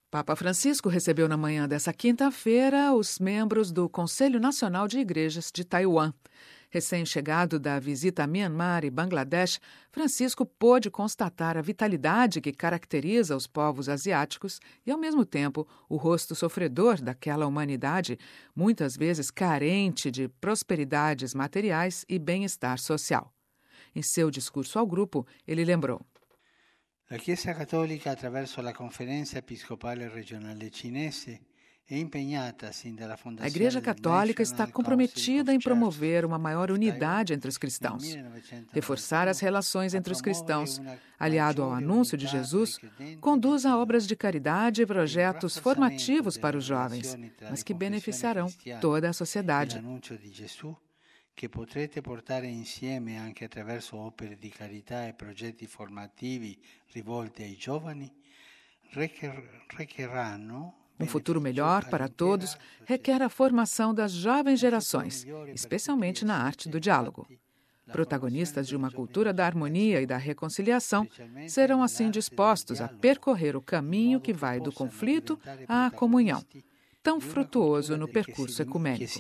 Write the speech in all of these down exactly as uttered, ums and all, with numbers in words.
Papa Francisco recebeu na manhã dessa quinta-feira os membros do Conselho Nacional de Igrejas de Taiwan. Recém-chegado da visita a Myanmar e Bangladesh, Francisco pôde constatar a vitalidade que caracteriza os povos asiáticos e, ao mesmo tempo, o rosto sofredor daquela humanidade, muitas vezes carente de prosperidades materiais e bem-estar social. Em seu discurso ao grupo, ele lembrou: La Chiesa Cattolica, attraverso la Conferenza Episcopale Regionale Cinese, é empenhada sin dalla fondazione A Igreja Católica está comprometida em promover uma maior unidade entre os cristãos, reforçar as relações entre os cristãos, aliado ao anúncio de Jesus, conduz a obras de caridade e projetos formativos para os jovens, mas que beneficiarão toda a sociedade. Che potrete portare insieme anche attraverso opere di carità e progetti formativi rivolti ai giovani, requerranno. Um futuro melhor para todos requer a formação das jovens gerações, especialmente na arte do diálogo. Protagonistas de uma cultura da harmonia e da reconciliação serão assim dispostos a percorrer o caminho que vai do conflito à comunhão, tão frutuoso no percurso ecumênico.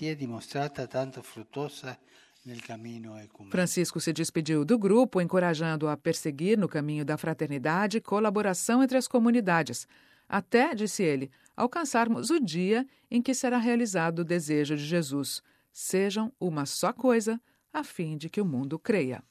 Francisco se despediu do grupo, encorajando-o a perseguir no caminho da fraternidade e colaboração entre as comunidades, até, disse ele, alcançarmos o dia em que será realizado o desejo de Jesus: sejam uma só coisa, a fim de que o mundo creia.